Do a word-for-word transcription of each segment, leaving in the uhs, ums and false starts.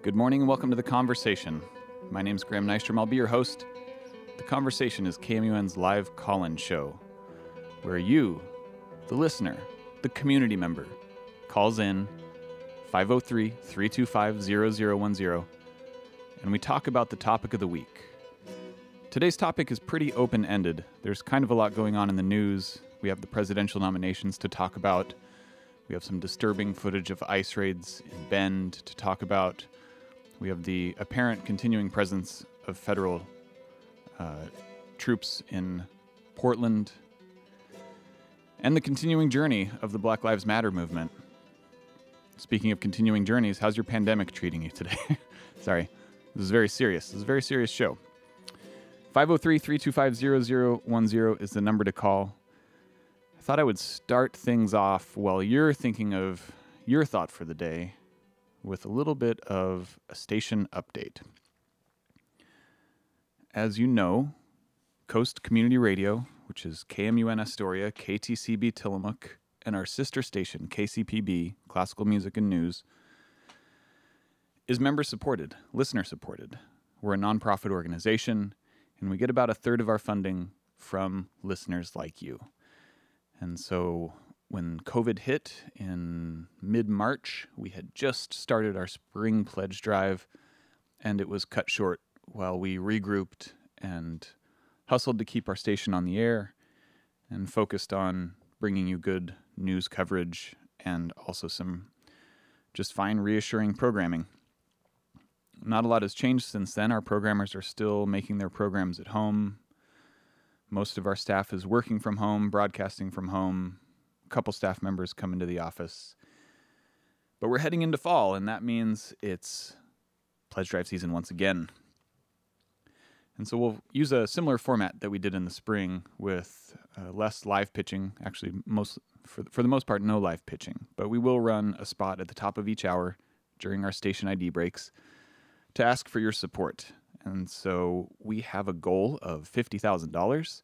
Good morning and welcome to The Conversation. My name's Graham Nystrom. I'll be your host. The Conversation is K M U N's live call-in show where you, the listener, the community member, calls in five oh three, three two five, zero zero one zero and we talk about the topic of the week. Today's topic is pretty open-ended. There's kind of a lot going on in the news. We have the presidential nominations to talk about. We have some disturbing footage of ICE raids in Bend to talk about. We have the apparent continuing presence of federal uh, troops in Portland, and the continuing journey of the Black Lives Matter movement. Speaking of continuing journeys, how's your pandemic treating you today? Sorry, this is very serious. This is a very serious show. five oh three, three two five, zero zero one zero is the number to call. I thought I would start things off while you're thinking of your thought for the day with a little bit of a station update. As you know, Coast Community Radio, which is K M U N Astoria, K T C B Tillamook, and our sister station, K C P B, Classical Music and News, is member-supported, listener-supported. We're a nonprofit organization, and we get about a third of our funding from listeners like you. And so when COVID hit in mid-March, we had just started our spring pledge drive, and it was cut short while we regrouped and hustled to keep our station on the air and focused on bringing you good news coverage and also some just fine, reassuring programming. Not a lot has changed since then. Our programmers are still making their programs at home. Most of our staff is working from home, broadcasting from home. A couple staff members come into the office. But we're heading into fall, and that means it's pledge drive season once again. And so we'll use a similar format that we did in the spring with uh, less live pitching, actually most for, for the most part no live pitching, but we will run a spot at the top of each hour during our station I D breaks to ask for your support. And so we have a goal of fifty thousand dollars,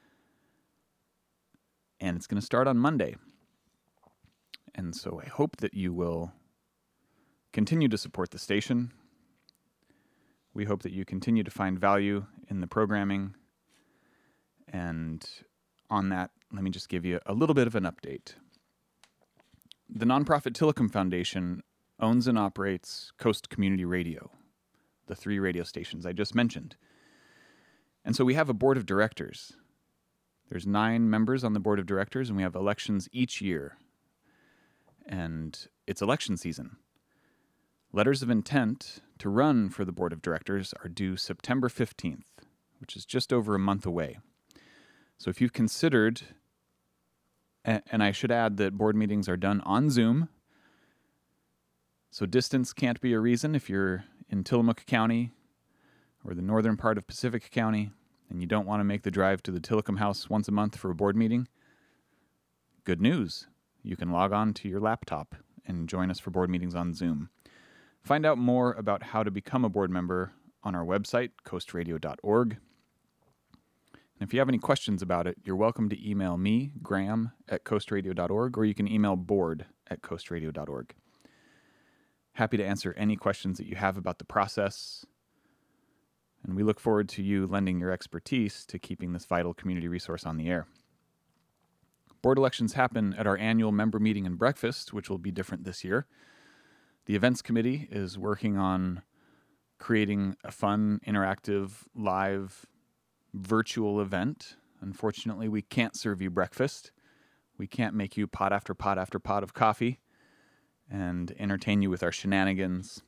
and it's going to start on Monday. And so I hope that you will continue to support the station. We hope that you continue to find value in the programming. And on that, let me just give you a little bit of an update. The nonprofit Tillicum Foundation owns and operates Coast Community Radio, the three radio stations I just mentioned. And so we have a board of directors. There's nine members on the board of directors, and we have elections each year. And it's election season. Letters of intent to run for the board of directors are due September fifteenth, which is just over a month away. So if you've considered, and I should add that board meetings are done on Zoom, so distance can't be a reason if you're in Tillamook County or the northern part of Pacific County and you don't want to make the drive to the Tillicum House once a month for a board meeting. Good news. You can log on to your laptop and join us for board meetings on Zoom. Find out more about how to become a board member on our website, coast radio dot org. And if you have any questions about it, you're welcome to email me, Graham, at coast radio dot org, or you can email board at coast radio dot org. Happy to answer any questions that you have about the process, and we look forward to you lending your expertise to keeping this vital community resource on the air. Board elections happen at our annual member meeting and breakfast, which will be different this year. The events committee is working on creating a fun, interactive, live, virtual event. Unfortunately, we can't serve you breakfast. We can't make you pot after pot after pot of coffee and entertain you with our shenanigans.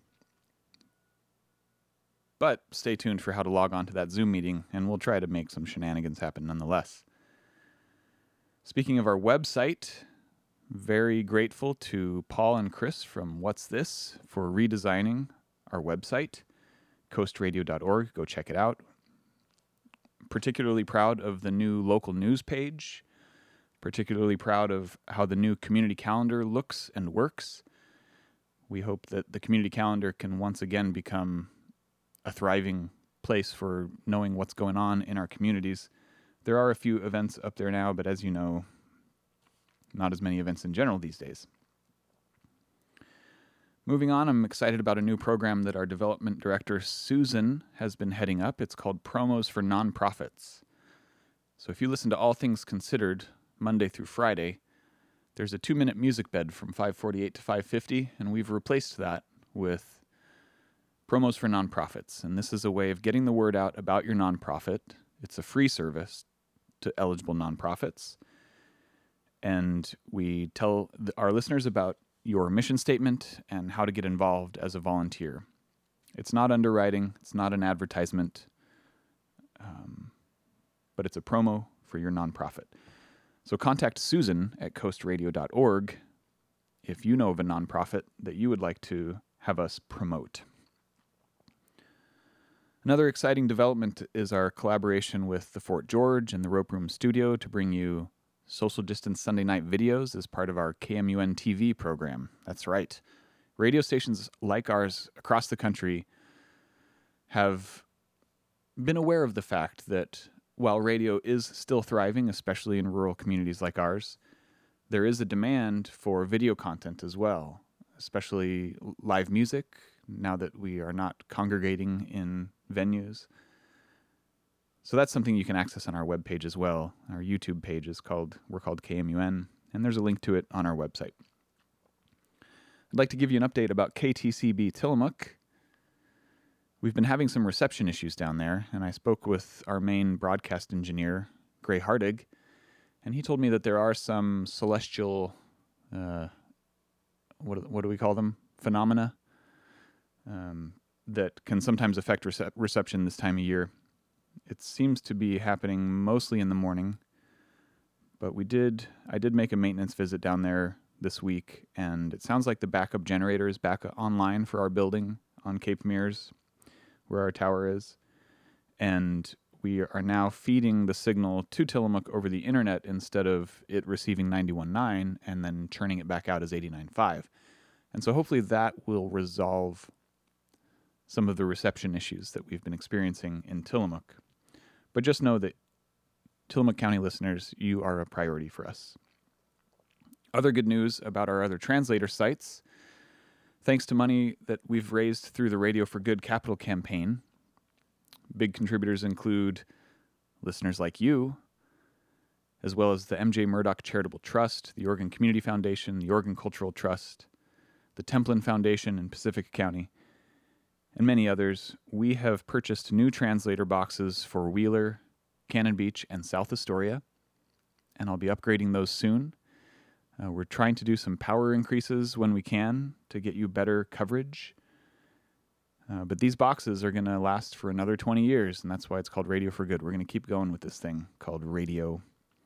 But stay tuned for how to log on to that Zoom meeting, and we'll try to make some shenanigans happen nonetheless. Speaking of our website, very grateful to Paul and Chris from What's This for redesigning our website, coast radio dot org. Go check it out. Particularly proud of the new local news page. Particularly proud of how the new community calendar looks and works. We hope that the community calendar can once again become a thriving place for knowing what's going on in our communities. There are a few events up there now, but as you know, not as many events in general these days. Moving on, I'm excited about a new program that our development director, Susan, has been heading up. It's called Promos for Nonprofits. So if you listen to All Things Considered, Monday through Friday, there's a two-minute music bed from five forty-eight to five fifty, and we've replaced that with Promos for Nonprofits. And this is a way of getting the word out about your nonprofit. It's a free service to eligible nonprofits. And we tell the, our listeners about your mission statement and how to get involved as a volunteer. It's not underwriting. It's not an advertisement. Um, but it's a promo for your nonprofit. So contact Susan at coast radio dot org if you know of a nonprofit that you would like to have us promote. Another exciting development is our collaboration with the Fort George and the Rope Room Studio to bring you social distance Sunday night videos as part of our K M U N T V program. That's right. Radio stations like ours across the country have been aware of the fact that while radio is still thriving, especially in rural communities like ours, there is a demand for video content as well, especially live music, now that we are not congregating in venues. So that's something you can access on our webpage as well. Our YouTube page is called, we're called K M U N, and there's a link to it on our website. I'd like to give you an update about K T C B Tillamook. We've been having some reception issues down there, and I spoke with our main broadcast engineer, Gray Hardig, and he told me that there are some celestial, uh, what, what do we call them? Phenomena um, that can sometimes affect rece- reception this time of year. It seems to be happening mostly in the morning, but we did, I did make a maintenance visit down there this week, and it sounds like the backup generator is back online for our building on Cape Mears, where our tower is, and we are now feeding the signal to Tillamook over the internet instead of it receiving ninety-one point nine and then churning it back out as eighty-nine point five. And so hopefully that will resolve some of the reception issues that we've been experiencing in Tillamook. But just know that Tillamook County listeners, you are a priority for us. Other good news about our other translator sites. Thanks to money that we've raised through the Radio for Good Capital campaign, big contributors include listeners like you, as well as the M J Murdoch Charitable Trust, the Oregon Community Foundation, the Oregon Cultural Trust, the Templin Foundation in Pacific County, and many others. We have purchased new translator boxes for Wheeler, Cannon Beach, and South Astoria, and I'll be upgrading those soon. Uh, we're trying to do some power increases when we can to get you better coverage. Uh, but these boxes are going to last for another twenty years, and that's why it's called Radio for Good. We're going to keep going with this thing called radio.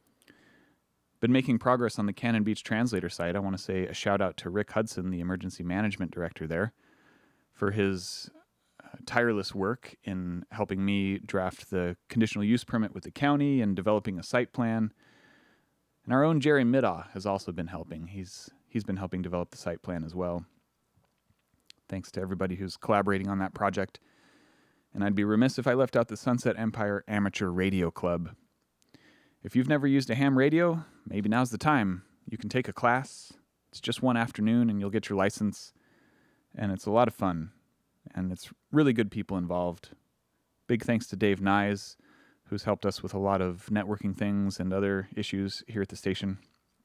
Been making progress on the Cannon Beach translator site. I want to say a shout out to Rick Hudson, the emergency management director there, for his uh, tireless work in helping me draft the conditional use permit with the county and developing a site plan. And our own Jerry Middaugh has also been helping. He's he's been helping develop the site plan as well. Thanks to everybody who's collaborating on that project. And I'd be remiss if I left out the Sunset Empire Amateur Radio Club. If you've never used a ham radio, maybe now's the time. You can take a class. It's just one afternoon and you'll get your license. And it's a lot of fun. And it's really good people involved. Big thanks to Dave Nyes, who's helped us with a lot of networking things and other issues here at the station.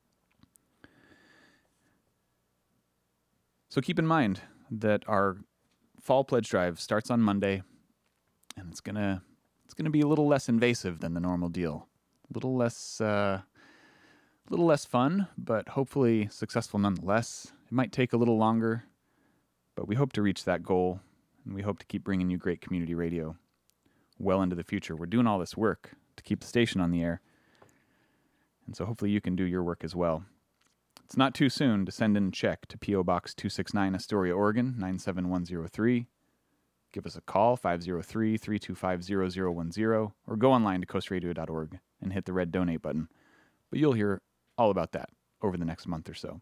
So keep in mind that our fall pledge drive starts on Monday, and it's gonna it's gonna be a little less invasive than the normal deal, a little less uh, a little less fun, but hopefully successful nonetheless. It might take a little longer, but we hope to reach that goal, and we hope to keep bringing you great community radio well into the future. We're doing all this work to keep the station on the air, and so hopefully you can do your work as well. It's not too soon to send in a check to P O Box two sixty-nine, Astoria, Oregon, nine seven one zero three. Give us a call, five oh three, three two five, zero zero one zero, or go online to coast radio dot org and hit the red donate button. But you'll hear all about that over the next month or so.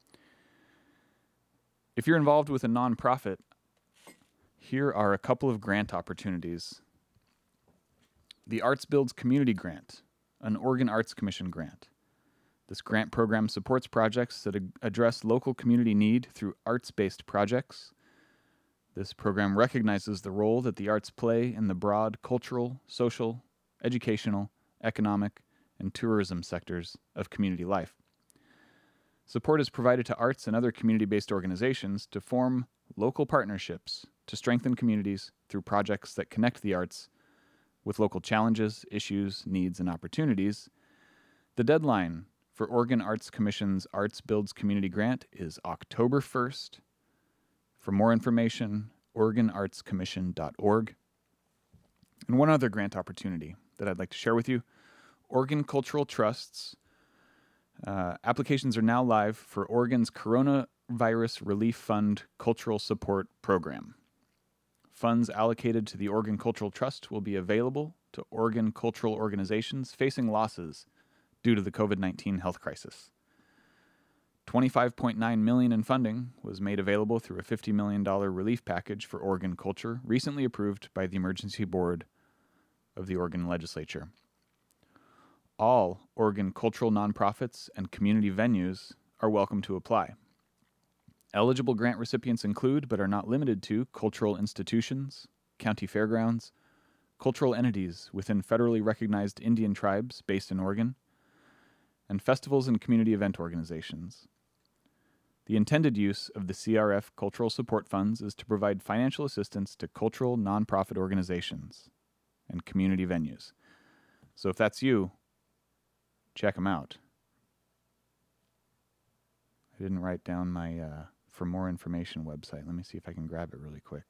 If you're involved with a nonprofit, here are a couple of grant opportunities. The Arts Builds Community Grant, an Oregon Arts Commission grant. This grant program supports projects that ad- address local community need through arts-based projects. This program recognizes the role that the arts play in the broad cultural, social, educational, economic, and tourism sectors of community life. Support is provided to arts and other community-based organizations to form local partnerships to strengthen communities through projects that connect the arts with local challenges, issues, needs, and opportunities. The deadline for Oregon Arts Commission's Arts Builds Community Grant is October first. For more information, oregon arts commission dot org. And one other grant opportunity that I'd like to share with you, Oregon Cultural Trust's uh, applications are now live for Oregon's Coronavirus Relief Fund Cultural Support Program. Funds allocated to the Oregon Cultural Trust will be available to Oregon cultural organizations facing losses due to the covid nineteen health crisis. twenty-five point nine million dollars in funding was made available through a fifty million dollars relief package for Oregon culture, recently approved by the Emergency Board of the Oregon Legislature. All Oregon cultural nonprofits and community venues are welcome to apply. Eligible grant recipients include, but are not limited to, cultural institutions, county fairgrounds, cultural entities within federally recognized Indian tribes based in Oregon, and festivals and community event organizations. The intended use of the C R F Cultural Support Funds is to provide financial assistance to cultural nonprofit organizations and community venues. So if that's you, check them out. I didn't write down my uh, for more information website. Let me see if I can grab it really quick.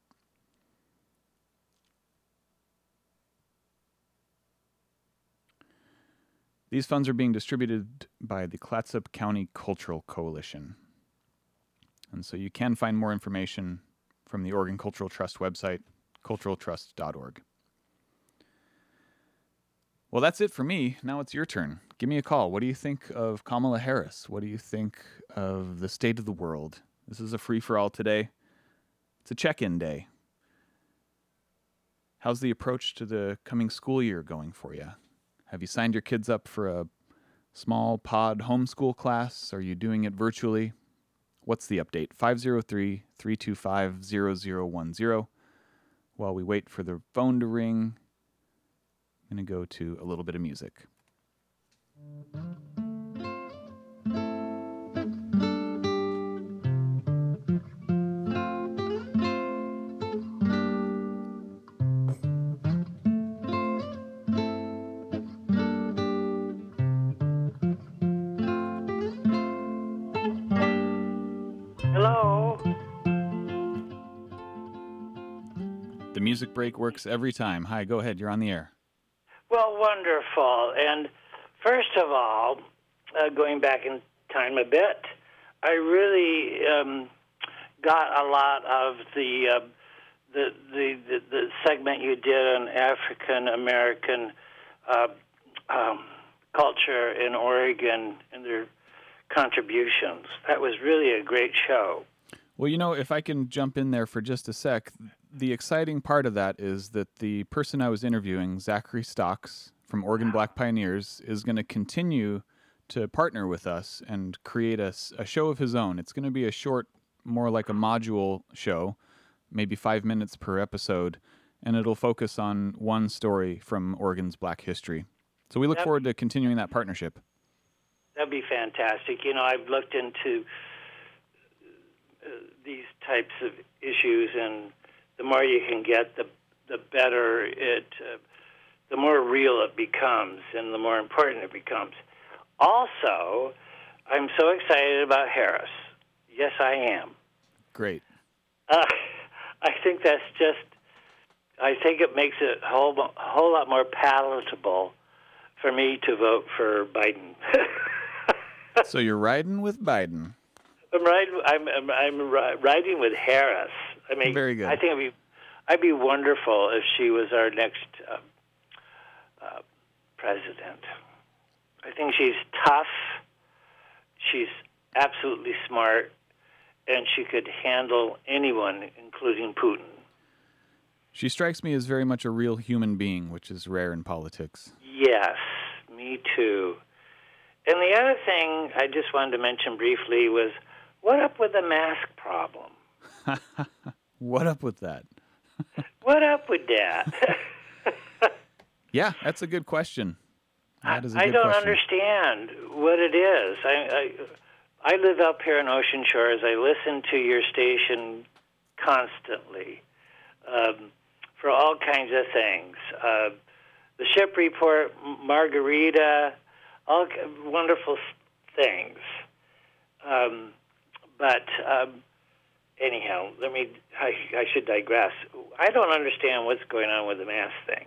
These funds are being distributed by the Clatsop County Cultural Coalition. And so you can find more information from the Oregon Cultural Trust website, cultural trust dot org. Well, that's it for me. Now it's your turn. Give me a call. What do you think of Kamala Harris? What do you think of the state of the world? This is a free-for-all today. It's a check-in day. How's the approach to the coming school year going for you? Have you signed your kids up for a small pod homeschool class? Are you doing it virtually? What's the update? five oh three, three two five, zero zero one zero. While we wait for the phone to ring, I'm going to go to a little bit of music. Hello. The music break works every time. Hi, go ahead. You're on the air. Well, wonderful. And first of all, uh, going back in time a bit, I really um, got a lot of the, uh, the, the the the segment you did on African American uh, um, culture in Oregon and their contributions. That was really a great show. Well, you know, if I can jump in there for just a sec, the exciting part of that is that the person I was interviewing, Zachary Stocks from Oregon Black Pioneers, is going to continue to partner with us and create a, a show of his own. It's going to be a short, more like a module show, maybe five minutes per episode, and it'll focus on one story from Oregon's Black history. So we look Yep. forward to continuing that partnership. That'd be fantastic. You know, I've looked into uh, these types of issues, and the more you can get, the the better it, uh, the more real it becomes, and the more important it becomes. Also, I'm so excited about Harris. Yes, I am. Great. Uh, I think that's just. I think it makes it a whole, a whole lot more palatable for me to vote for Biden. So you're riding with Biden. I'm riding. I'm, I'm I'm riding with Harris. I mean, Very good. I think it'd be, I'd be wonderful if she was our next uh, uh, president. I think she's tough. She's absolutely smart, and she could handle anyone, including Putin. She strikes me as very much a real human being, which is rare in politics. Yes, me too. And the other thing I just wanted to mention briefly was, what up with the mask problem? What up with that? What up with that? Yeah, that's a good question. That is a I good don't question. understand what it is. I, I I live up here in Ocean Shores. I listen to your station constantly um, for all kinds of things. Uh, the ship report, Margarita, all wonderful things. Um, but um, anyhow, let me. I, I should digress. I don't understand what's going on with the mask thing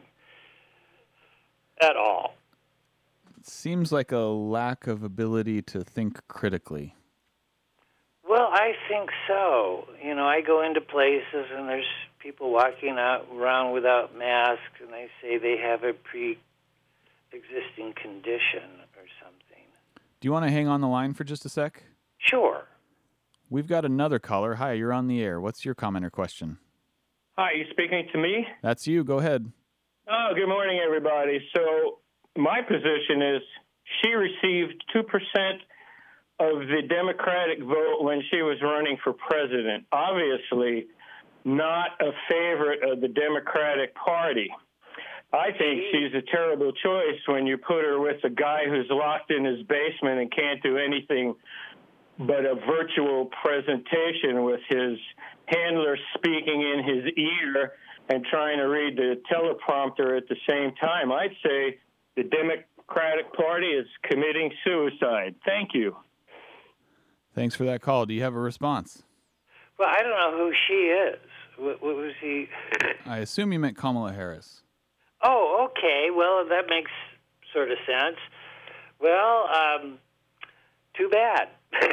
at all. It seems like a lack of ability to think critically. Well, I think so. You know, I go into places and there's people walking out around without masks, and they say they have a pre-existing condition or something. Do you want to hang on the line for just a sec? Sure. We've got another caller. Hi, you're on the air. What's your comment or question? Hi, you speaking to me? That's you. Go ahead. Oh, good morning, everybody. So my position is she received two percent of the Democratic vote when she was running for president. Obviously, not a favorite of the Democratic Party. I think she's a terrible choice when you put her with a guy who's locked in his basement and can't do anything but a virtual presentation with his handler speaking in his ear and trying to read the teleprompter at the same time. I'd say the Democratic Party is committing suicide. Thank you. Thanks for that call. Do you have a response? Well, I don't know who she is. What, what was he? I assume you meant Kamala Harris. Oh, okay. Well, that makes sort of sense. Well, um, too bad.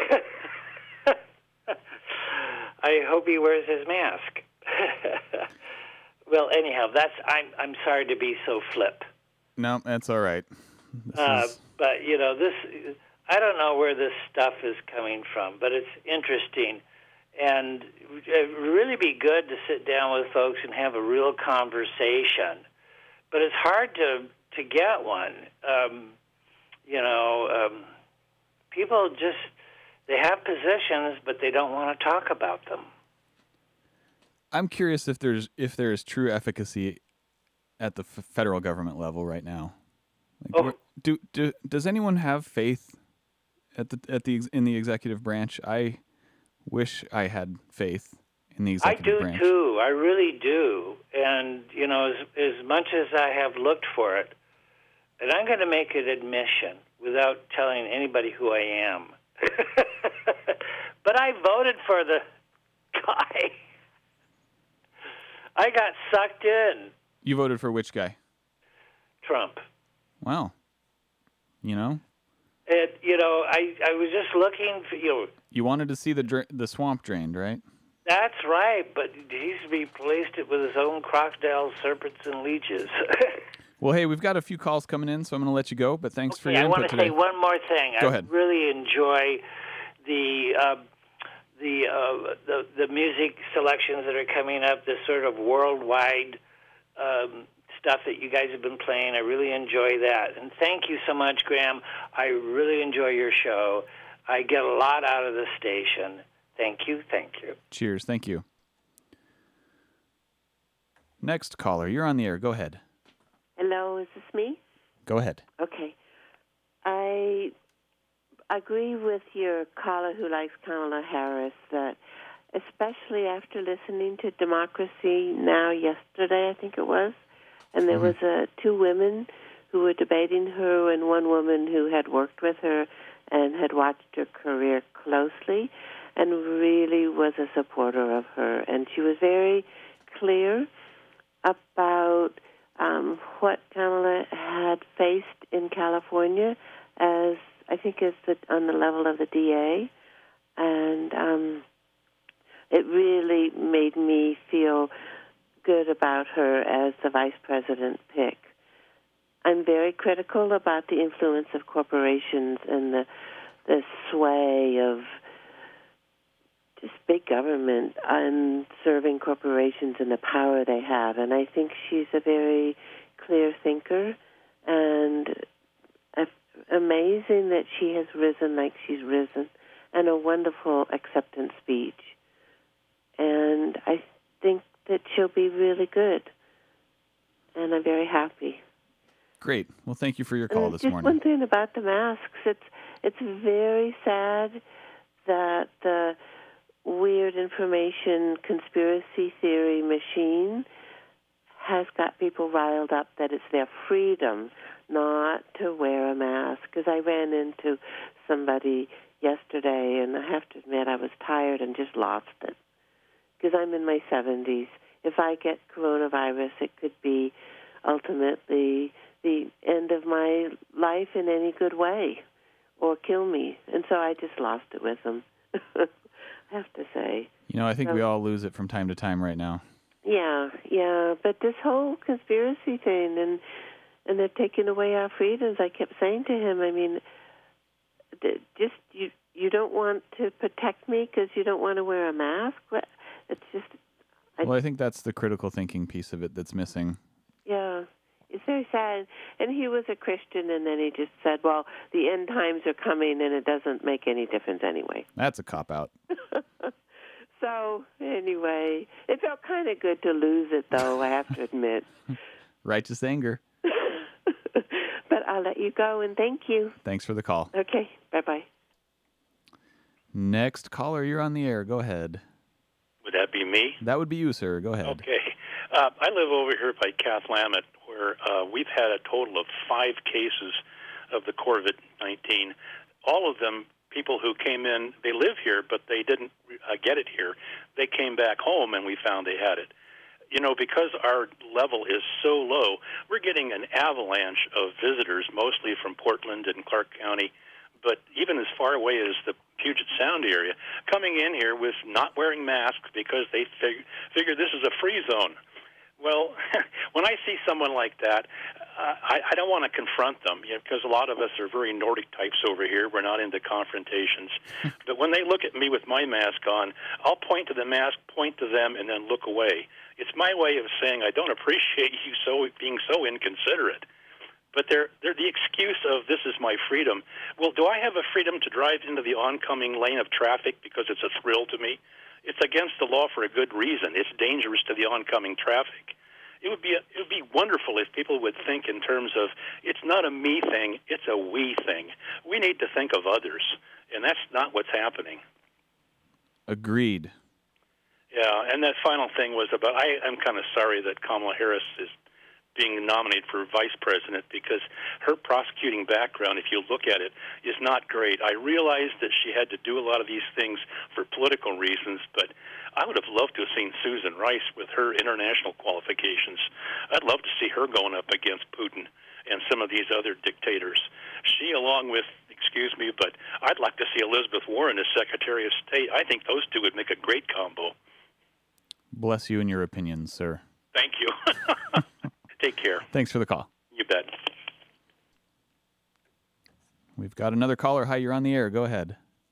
I hope he wears his mask. Well, anyhow, that's. I'm. I'm sorry to be so flip. No, that's all right. This Uh, is... But you know, this. I don't know where this stuff is coming from, but it's interesting, and it would really be good to sit down with folks and have a real conversation. But it's hard to to get one. Um, you know, um, people just they have positions, but they don't want to talk about them. I'm curious if there's if there is true efficacy at the f- federal government level right now. Like, Oh. where- do do does anyone have faith at the at the ex- in the executive branch? I wish I had faith in the I executive do branch. too. I really do. And you know, as as much as I have looked for it, and I'm going to make an admission without telling anybody who I am. But I voted for the guy. I got sucked in. You voted for which guy? Trump. Wow. You know, It, you know, I, I was just looking for, you know, you wanted to see the dra- the swamp drained, right? that's right, but he's replaced it with his own crocodiles, serpents, and leeches. Well, hey, we've got a few calls coming in, so I'm going to let you go. But thanks for Okay, your I input want to today. say one more thing. Go I ahead. really enjoy the uh, the, uh, the the music selections that are coming up. This sort of worldwide um, stuff that you guys have been playing. I really enjoy that, and thank you so much, Graham. I really enjoy your show. I get a lot out of the station. Thank you, thank you. Cheers. Thank you. Next caller, you're on the air. Go ahead. Hello, is this me? Go ahead. Okay. I agree with your caller who likes Kamala Harris that especially after listening to Democracy Now! Yesterday, I think it was, and there Mm-hmm. was uh, two women who were debating her and one woman who had worked with her and had watched her career closely and really was a supporter of her. And she was very clear about um, what Kamala had faced in California as, I think, as the, on the level of the D A. And um, it really made me feel good about her as the vice president pick. I'm very critical about the influence of corporations and the the sway of just big government on serving corporations and the power they have. And I think she's a very clear thinker and a amazing that she has risen like she's risen, and a wonderful acceptance speech. And I think that she'll be really good, and I'm very happy. Great. Well, thank you for your call and this just morning. One thing about the masks, it's it's very sad that the weird information conspiracy theory machine has got people riled up that it's their freedom not to wear a mask. Because I ran into somebody yesterday, and I have to admit I was tired and just lost it. Because I'm in my seventies. If I get coronavirus, it could be ultimately the end of my life in any good way, or kill me. And so I just lost it with them, I have to say. You know, I think so, we all lose it from time to time right now. Yeah, yeah. But this whole conspiracy thing, and and they're taking away our freedoms. I kept saying to him, I mean, just you you don't want to protect me because you don't want to wear a mask? It's just... I, well, I think that's the critical thinking piece of it that's missing. Yeah. It's very sad. And he was a Christian, and then he just said, well, the end times are coming, and it doesn't make any difference anyway. That's a cop-out. So, anyway, it felt kind of good to lose it, though, I have to admit. Righteous anger. But I'll let you go, and thank you. Thanks for the call. Okay, bye-bye. Next caller, you're on the air. Go ahead. Would that be me? That would be you, sir. Go ahead. Okay. Uh, I live over here by Cathlamet, where uh, we've had a total of five cases of the COVID nineteen. All of them, people who came in, they live here, but they didn't uh, get it here. They came back home, and we found they had it. You know, because our level is so low, we're getting an avalanche of visitors, mostly from Portland and Clark County, but even as far away as the Puget Sound area, coming in here with not wearing masks because they fig- figure this is a free zone. Well, when I see someone like that, uh, I, I don't want to confront them, you know, because a lot of us are very Nordic types over here. We're not into confrontations. But when they look at me with my mask on, I'll point to the mask, point to them, and then look away. It's my way of saying I don't appreciate you so being so inconsiderate. But they're, they're the excuse of this is my freedom. Well, do I have a freedom to drive into the oncoming lane of traffic because it's a thrill to me? It's against the law for a good reason. It's dangerous to the oncoming traffic. It would be a, it would be wonderful if people would think in terms of it's not a me thing, it's a we thing. We need to think of others, and that's not what's happening. Agreed. Yeah, and that final thing was about, I, I'm kind of sorry that Kamala Harris is being nominated for vice president because her prosecuting background, if you look at it, is not great. I realized that she had to do a lot of these things for political reasons, but I would have loved to have seen Susan Rice with her international qualifications. I'd love to see her going up against Putin and some of these other dictators. She, along with, excuse me, but I'd like to see Elizabeth Warren as Secretary of State. I think those two would make a great combo. Bless you and your opinions, sir. Thank you. Take care. Thanks for the call. You bet. We've got another caller. Hi, you're on the air. Go ahead.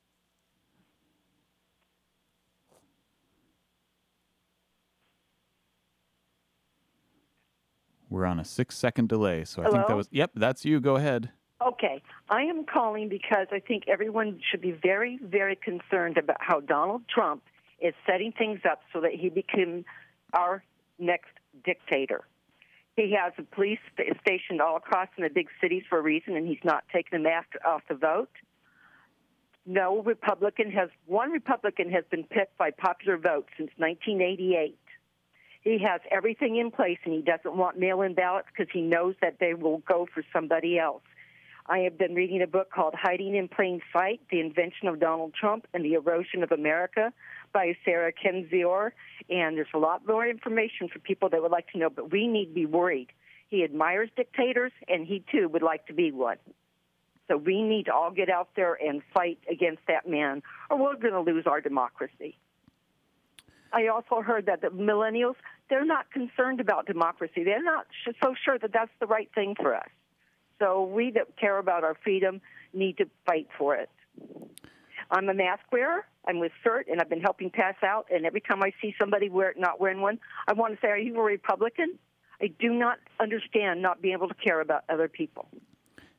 We're on a six-second delay, so I Hello? think that was... Yep, that's you. Go ahead. Okay. I am calling because I think everyone should be very, very concerned about how Donald Trump is setting things up so that he becomes our next dictator. He has a police stationed all across in the big cities for a reason, and he's not taking them after, off the vote. No Republican has, one Republican has been picked by popular vote since nineteen eighty-eight. He has everything in place, and he doesn't want mail-in ballots because he knows that they will go for somebody else. I have been reading a book called Hiding in Plain Sight, The Invention of Donald Trump and the Erosion of America by Sarah Kendzior, and there's a lot more information for people that would like to know, but we need to be worried. He admires dictators, and he, too, would like to be one. So we need to all get out there and fight against that man, or we're going to lose our democracy. I also heard that the millennials, they're not concerned about democracy. They're not so sure that that's the right thing for us. So we that care about our freedom need to fight for it. I'm a mask wearer. I'm with CERT, and I've been helping pass out. And every time I see somebody wear, not wearing one, I want to say, are you a Republican? I do not understand not being able to care about other people.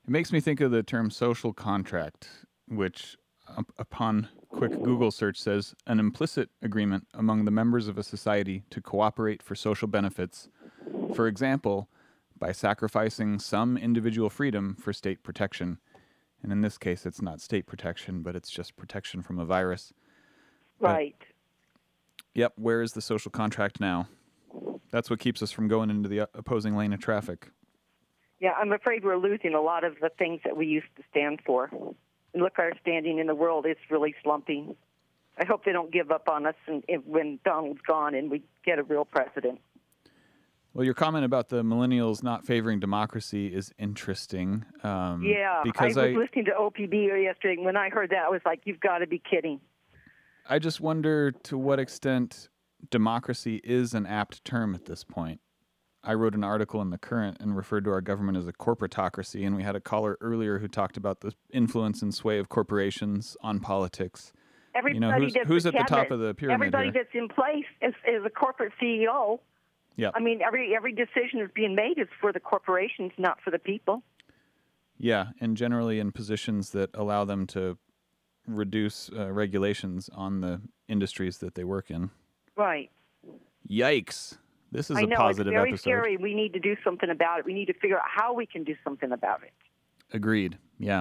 It makes me think of the term social contract, which up- upon quick Google search says an implicit agreement among the members of a society to cooperate for social benefits, for example, by sacrificing some individual freedom for state protection. And in this case, it's not state protection, but it's just protection from a virus. Right. But, yep, where is the social contract now? That's what keeps us from going into the opposing lane of traffic. Yeah, I'm afraid we're losing a lot of the things that we used to stand for. And look, our standing in the world is really slumping. I hope they don't give up on us and, and when Donald's gone and we get a real president. Well, your comment about the millennials not favoring democracy is interesting. Um, yeah, because I was I, listening to O P B yesterday, and when I heard that, I was like, you've got to be kidding. I just wonder to what extent democracy is an apt term at this point. I wrote an article in The Current and referred to our government as a corporatocracy, and we had a caller earlier who talked about the influence and sway of corporations on politics. Everybody you know, who's, that's who's the at the cabinet, top of the pyramid Everybody here? that's in place is, is a corporate C E O. Yeah. I mean, every every decision that's being made is for the corporations, not for the people. Yeah, and generally in positions that allow them to reduce uh, regulations on the industries that they work in. Right. Yikes. This is I a know, positive it's very episode. scary. We need to do something about it. We need to figure out how we can do something about it. Agreed. Yeah.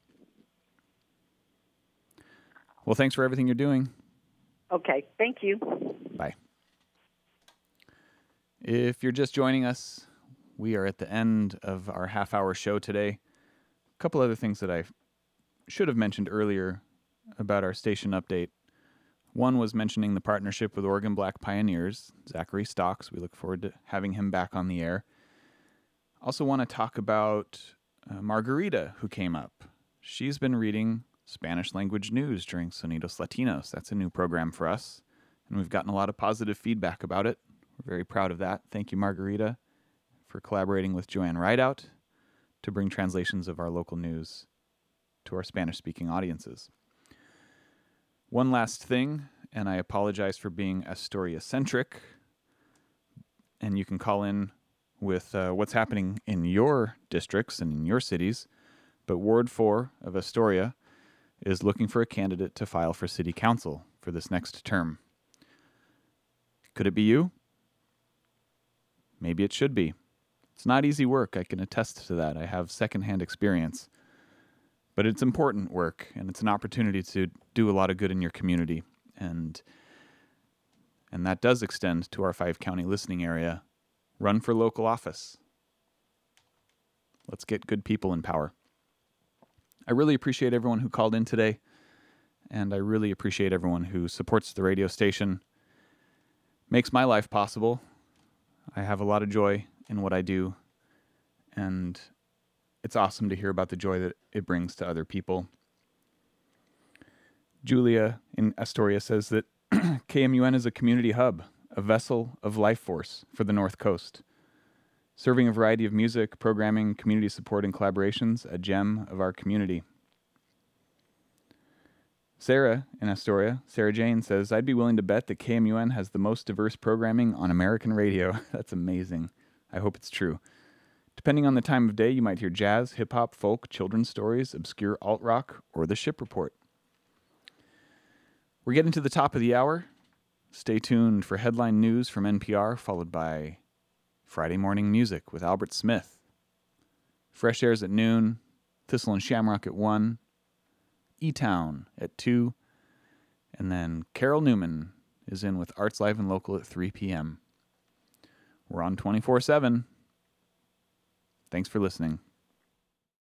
Well, thanks for everything you're doing. Okay. Thank you. Bye. If you're just joining us, we are at the end of our half-hour show today. A couple other things that I should have mentioned earlier about our station update. One was mentioning the partnership with Oregon Black Pioneers, Zachary Stocks. We look forward to having him back on the air. Also want to talk about uh, Margarita, who came up. She's been reading Spanish language news during Sonidos Latinos. That's a new program for us, and we've gotten a lot of positive feedback about it. We're very proud of that. Thank you, Margarita, for collaborating with Joanne Rideout to bring translations of our local news to our Spanish-speaking audiences. One last thing, and I apologize for being Astoria-centric, and you can call in with uh, what's happening in your districts and in your cities, but Ward four of Astoria is looking for a candidate to file for city council for this next term. Could it be you? Maybe it should be. It's not easy work, I can attest to that. I have secondhand experience. But it's important work, and it's an opportunity to do a lot of good in your community. And and that does extend to our five-county listening area. Run for local office. Let's get good people in power. I really appreciate everyone who called in today, and I really appreciate everyone who supports the radio station, makes my life possible. I have a lot of joy in what I do, and it's awesome to hear about the joy that it brings to other people. Julia in Astoria says that K M U N is a community hub, a vessel of life force for the North Coast, serving a variety of music, programming, community support, and collaborations, a gem of our community. Sarah in Astoria, Sarah Jane, says, I'd be willing to bet that K M U N has the most diverse programming on American radio. That's amazing. I hope it's true. Depending on the time of day, you might hear jazz, hip-hop, folk, children's stories, obscure alt-rock, or the Ship Report. We're getting to the top of the hour. Stay tuned for headline news from N P R, followed by Friday Morning Music with Albert Smith. Fresh Airs at noon, Thistle and Shamrock at one, E-Town at two, and then Carol Newman is in with Arts Live and Local at three p.m. We're on twenty-four seven. Thanks for listening.